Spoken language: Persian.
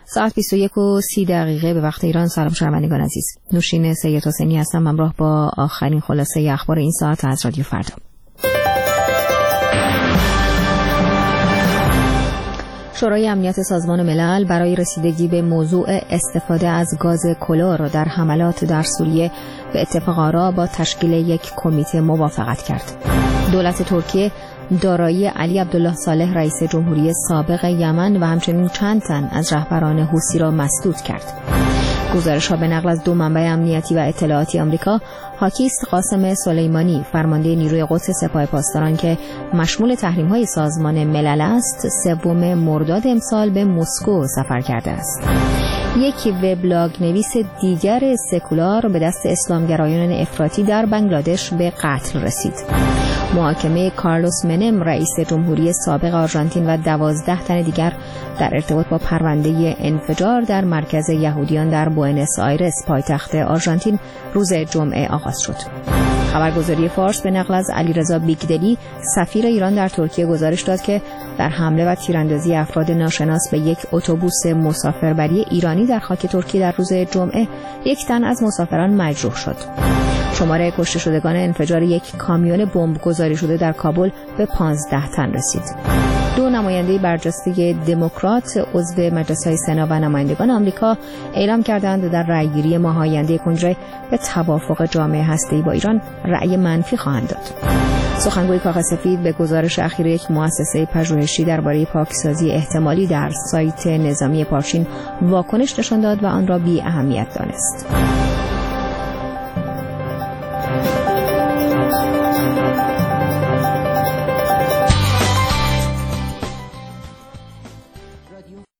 ساعت 21:30 به وقت ایران. سلام شنوندگان عزیز، نوشین سید حسینی هستم همراه با آخرین خلاصه اخبار این ساعت از رادیو فردا. شورای امنیت سازمان ملل برای رسیدگی به موضوع استفاده از گاز کلور در حملات در سوریه به اتفاق آرا با تشکیل یک کمیته موافقت کرد. دولت ترکیه دارایی علی عبدالله صالح رئیس جمهوری سابق یمن و همچنین چند تن از رهبران حوثی را مسدود کرد. گزارش‌ها به نقل از دو منبع امنیتی و اطلاعاتی آمریکا حاکی است قاسم سلیمانی فرمانده نیروی قدس سپاه پاسداران که مشمول تحریم‌های سازمان ملل است 3 مرداد امسال به مسکو سفر کرده است. یک وبلاگ نویس دیگر سکولار به دست اسلامگرایان افراطی در بنگلادش به قتل رسید. محاکمه کارلوس منم رئیس جمهوری سابق آرژانتین و 12 تن دیگر در ارتباط با پرونده انفجار در مرکز یهودیان در بوئنوس آیرس پایتخت آرژانتین روز جمعه آغاز شد. خبرگزاری فارس به نقل از علیرضا بیگدلی سفیر ایران در ترکیه گزارش داد که در حمله و تیراندازی افراد ناشناس به یک اتوبوس مسافربری ایرانی در خاک ترکیه در روز جمعه 1 تن از مسافران مجروح شد. شماره کشته شدگان انفجار یک کامیون بمب گذاری شده در کابل به 15 تن رسید. 2 نماینده برجسته دموکرات عضو مجلس‌های سنا و نمایندگان آمریکا اعلام کردند در رأیگیری ماه آینده کنگره به توافق جامعه هسته‌ای با ایران رأی منفی خواهند داد. سخنگوی کاخ سفید به گزارش اخیر یک مؤسسه پژوهشی درباره پاکسازی احتمالی در سایت نظامی پارچین واکنش نشان داد و آن را بی اهمیت دانست.